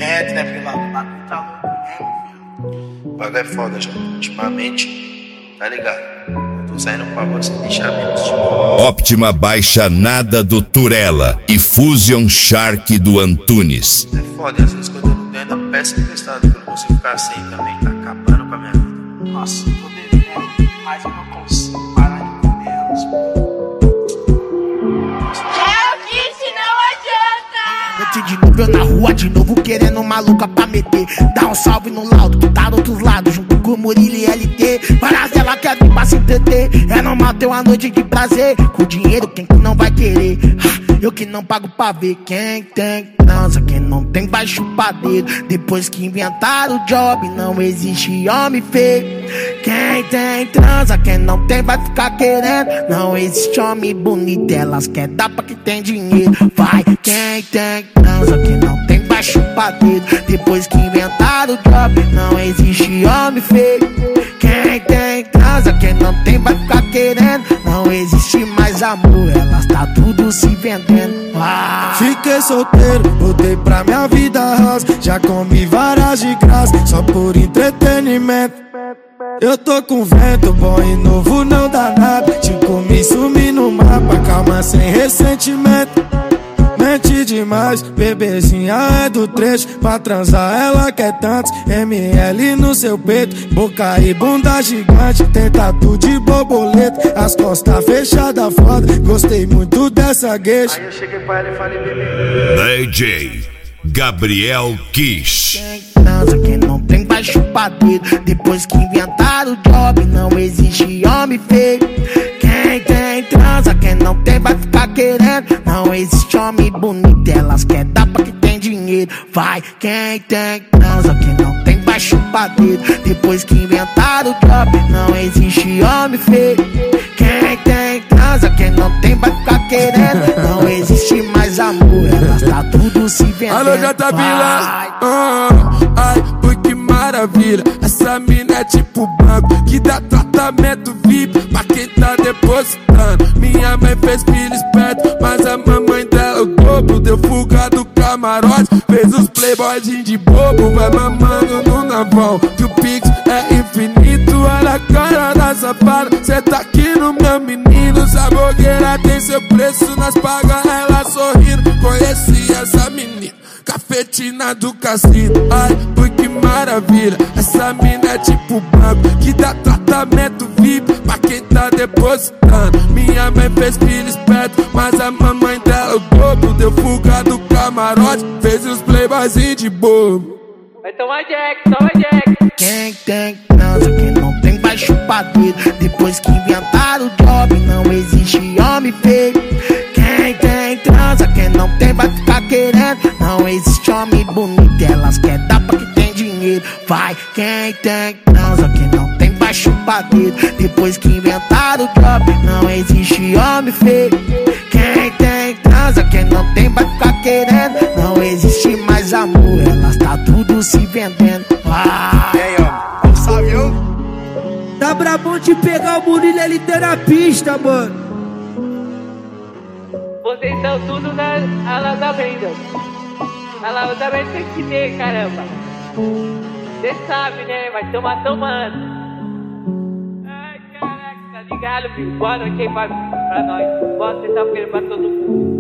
quieto, né, filho? O bagulho tá louco mesmo, filho. O bagulho é foda, já. Ultimamente, tá ligado? Eu tô saindo com a voz sem deixar menos de Optima baixa nada do Turella e Fusion Shark do Antunes. É foda, e às vezes quando eu não tenho, ainda peço emprestado, que eu não consigo ficar sem também, tá acabando com a minha vida. Nossa, eu tô devendo, mas eu não consigo parar de comer elas, pô. De novo eu na rua, de novo querendo maluca pra meter. Dá um salve no laudo que tá do outro lado, junto com o Murilo e LT. Várias dela quer vir pra se entreter. É normal ter uma noite de prazer. Com dinheiro quem que não vai querer? Eu que não pago pra ver. Quem tem transa, quem não tem vai chupar dedo. Depois que inventaram o job, não existe homem feio. Quem tem transa, quem não tem vai ficar querendo. Não existe homem bonito, elas quer dar pra quem tem dinheiro. Vai, quem tem transa, quem não tem vai chupar dedo. Depois que inventaram o job, não existe homem feio. Quem tem transa, quem não tem vai ficar querendo. Não existe mais amor, elas tá tudo se vendendo. Fiquei solteiro, voltei pra minha vida rosa. Já comi várias de graça, só por entretenimento. Eu tô com vento bom e novo, não dá nada. Te comi, sumi no mapa, calma sem ressentimento. Mente demais, bebezinha é do trecho. Pra transar ela quer tantos ml no seu peito. Boca e bunda gigante, tem tatu de borboleta. As costas fechadas foda, gostei muito dessa gueixa. Aí eu cheguei pra ela e falei, bebê. DJ Gabriel Kish. Quem transa, quem não tem vai chupar dedo. Depois que inventaram o job, não existe homem feio. Quem tem transa, quem não tem vai ficar querendo. Não existe homem bonito, elas quer dar pra quem tem dinheiro. Vai, quem tem transa, quem não tem vai chupar dedo. Depois que inventaram o job, não existe homem feio. Quem tem transa, quem não tem vai ficar querendo. Não existe mais amor, elas tá tudo se vendendo. Alô, JB lá. Ai, ui, que maravilha. Essa mina é tipo banco que dá tratamento VIP pra quem tá depositando. Minha mãe fez filho esperto, mas a mamãe dela o dobro. Deu fuga do camarote, fez os playboyzinhos de bobo. Vai mamando no navão, que o pix é infinito. Olha a cara da safada, cê tá aqui no meu menino. Sabogueira tem seu preço, nós paga ela sorrindo. Conheci essa menina, cafetina do cassino. Ai, ui, que maravilha. Essa mina é tipo banco que dá tratamento VIP pra quem tá depositando. Minha mãe fez filho esperto, mas a mamãe dela o dobro. Deu fuga do camarote, fez os playboyzinhos de bobo. Vai tomar Jack, toma Jack. Quem tem transa, quem não tem vai chupar dedo. Depois que inventaram o job, não existe homem feio. Quem tem transa, quem não tem vai ficar querendo. Não existe homem bonito, elas quer dar pra quem tem dinheiro. Vai, quem tem transa, quem não tem vai chupar dedo. Depois que inventaram o job, não existe homem feio. Quem tem transa, quem não tem vai ficar querendo. Não existe mais amor, elas tá tudo se vendendo. E aí, ó, sabe eu? Tá brabão de pegar o Murilo, ele tá na pista, mano. Vocês estão tudo na alagamento. Alagamento tem que ter, caramba. Cê sabe, né? Vai tomar tomando. Ai, caraca, tá ligado, filho? Boa noite aí pra nós. Boa sexta-feira pra todo mundo.